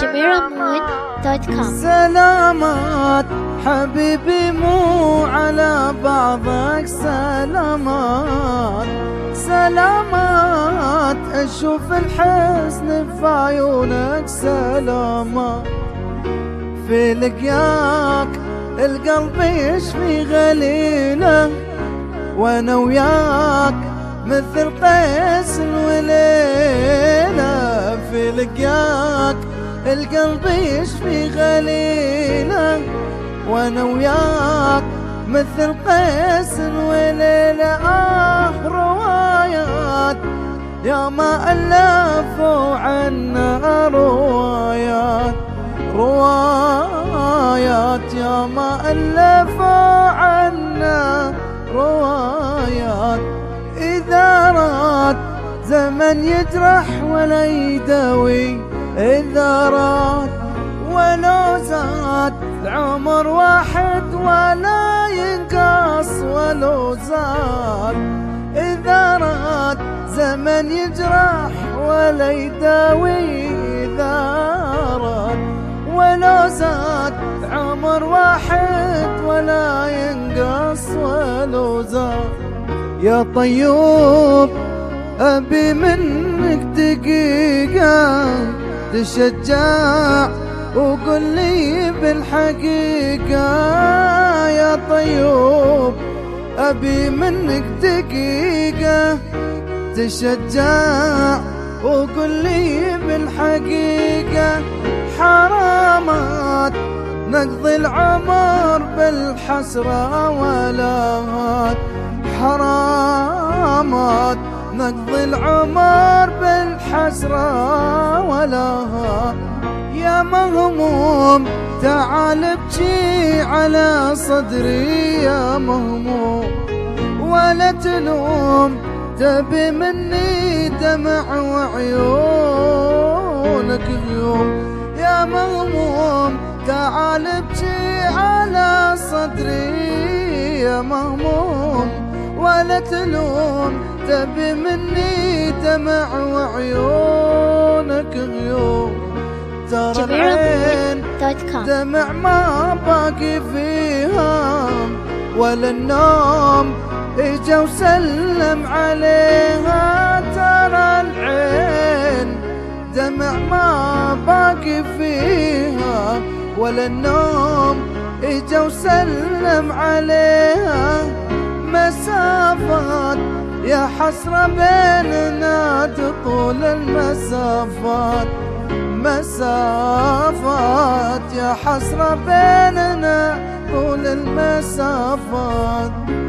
JamiraMoon.com. سلامات حبيبي مو على بعضك، سلامات سلامات اشوف الحزن في عيونك، سلامات في لقياك القلب يشفي غليله، وانا وياك مثل قيس وليلة، في لقياك القلب يشفي غليله، وانا وياك مثل قيس وليلة. روايات يا ما ألفوا عنا، روايات روايات يا ما ألفوا عنا، روايات إذا راد زمن يجرح ولا يداوي، إذا راد ولو زاد العمر واحد ولا ينقص، ولو زاد إذا راد زمن يجرح ولا يداوي، إذا راد ولو زاد عمر واحد ولا ينقص، ولو زاد. يا طيوب أبي منك دقيقة تشجع وقل لي بالحقيقة، يا طيوب أبي منك دقيقة تشجع وقل لي بالحقيقة. حرامات نقضي العمر بالحسرة ولاهات، حرامات نقضي العمر بالحسرة ولاهات. يا مهموم تعال ابكي على صدري، يا مهموم ولا تلوم تبي مني دمع وعيونك غيوم. يا مهموم تعال ابكي على صدري، يا مهموم ولا تلوم تبي مني دمع وعيونك غيوم. ترى العين دمع ما باقي فيها، ولا النوم اجا وسلم عليها. ترى العين دمع ما باقي فيها، ولا النوم اجا وسلم عليها. مسافات يا حسرة بيننا تطول المسافات، مسافات يا حسرة بيننا طول المسافات.